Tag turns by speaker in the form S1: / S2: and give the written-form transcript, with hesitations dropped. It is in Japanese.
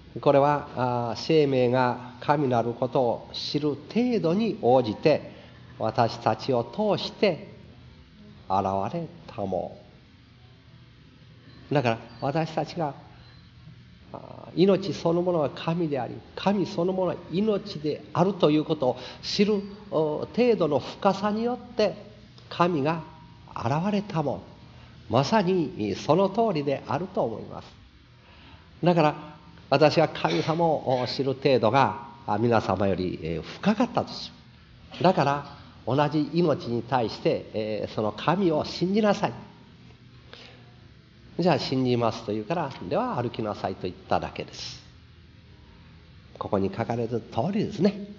S1: これは生命が神なることを知る程度に応じて私たちを通して現れたものだから、私たちが命そのものが神であり、神そのものは命であるということを知る程度の深さによって神が現れたもの、まさにその通りであると思います。だから私は神様を知る程度が皆様より深かったとする。だから同じ命に対してその神を信じなさい。じゃあ信じますと言うから、では歩きなさいと言っただけです。ここに書かれる通りですね。